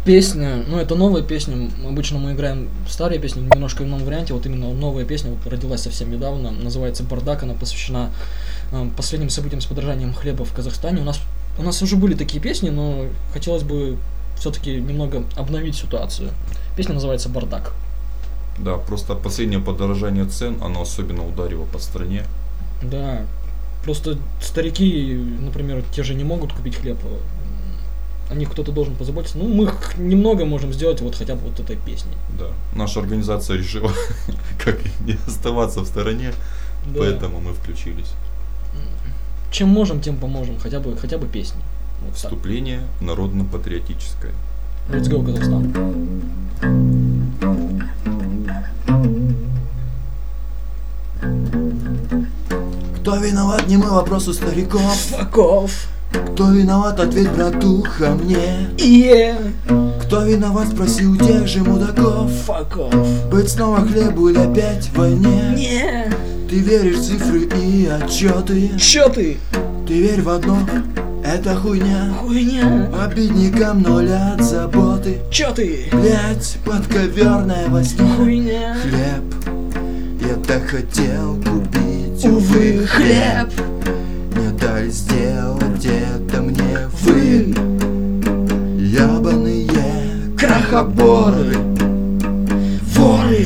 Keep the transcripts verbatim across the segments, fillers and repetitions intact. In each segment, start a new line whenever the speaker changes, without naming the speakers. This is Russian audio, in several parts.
Песня, ну это новая песня, обычно мы играем старые песни, немножко в новом варианте, вот именно новая песня вот родилась совсем недавно, называется «Бардак», она посвящена э, последним событиям с подорожанием хлеба в Казахстане. У нас, у нас уже были такие песни, но хотелось бы все-таки немного обновить ситуацию. Песня называется «Бардак».
Да, просто последнее подорожание цен, оно особенно ударило по стране.
Да, просто старики, например, те же не могут купить хлеб, о них кто-то должен позаботиться. Ну, мы немного можем сделать вот хотя бы вот этой песней.
Да, наша организация решила, как не оставаться в стороне, да. Поэтому мы включились.
Чем можем, тем поможем, хотя бы, хотя бы песни. Вот
вступление народно-патриотическое.
Let's go, Казахстан.
Кто виноват, не мы, вопрос у стариков.
Факов.
Кто виноват, ответь, братуха, мне.
Yeah.
Кто виноват, спроси у тех же мудаков.
Факов.
Быть снова хлебу или опять в войне.
Yeah.
Ты веришь в цифры и отчеты.
Чё ты?
Ты верь в одно, это хуйня.
Хуйня.
Обидникам ноль от заботы.
Чё ты?
Блять, подковерная во сне.
Хуйня.
Хлеб, я так хотел купить,
увы, хлеб.
Не дали сделать это мне вы, ябаные крахоборы, воры.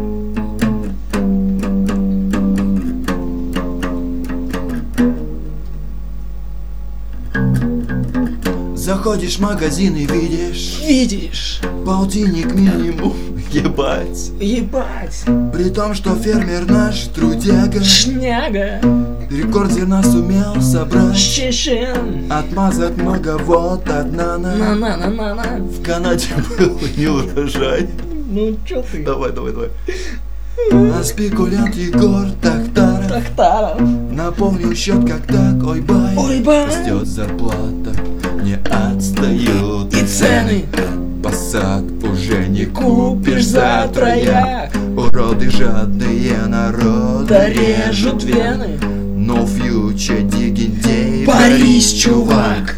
Заходишь в магазин и видишь,
видишь,
полтинник минимум, ебать,
ебать.
При том, что фермер наш трудяга,
шняга,
рекорд зерна сумел собрать,
чечен,
отмазок много, вот одна на
на на на на на
в Канаде был не урожай.
Ну чё ты?
Давай, давай, давай. А спекулянт Егор Тахтаров,
Тахтаров
наполнил счет как так, ой бай,
ой бай.
Растет зарплата, не отстают
и цены.
Посад уже не
купишь за трояк.
Уроды жадные народа
режут вены.
No future, digging day,
Борис, чувак.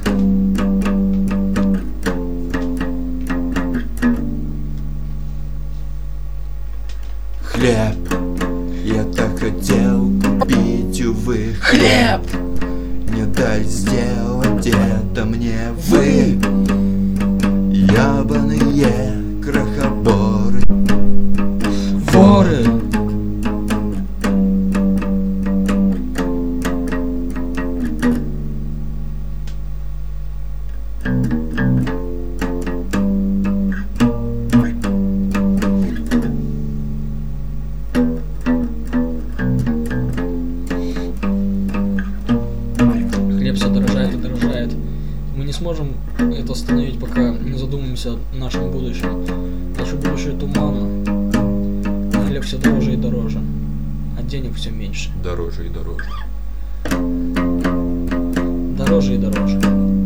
Хлеб, я так хотел купить, увы,
хлеб.
Не дали сделать это мне вы, ябаные крахоборы,
воры. Хлеб все дорожает и дорожает. Мы не сможем это остановить, пока не задумаемся о нашем будущем. Наше будущее туманно. Хлеб все дороже и дороже, а денег все меньше.
Дороже и дороже.
Дороже и дороже.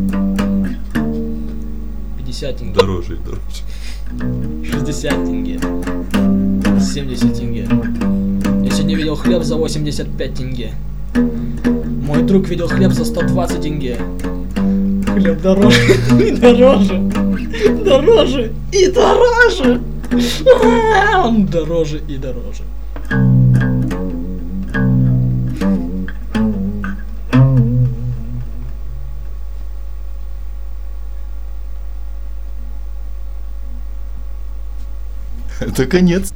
пятьдесят тенге.
Дороже и дороже.
шестьдесят тенге. семьдесят тенге. Я сегодня видел хлеб за восемьдесят пять тенге. Мой друг видел хлеб за сто двадцать тенге. Хлеб дороже и дороже. Дороже и дороже. Он дороже и дороже.
Это конец.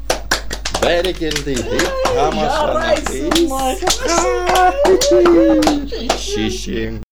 Şişim.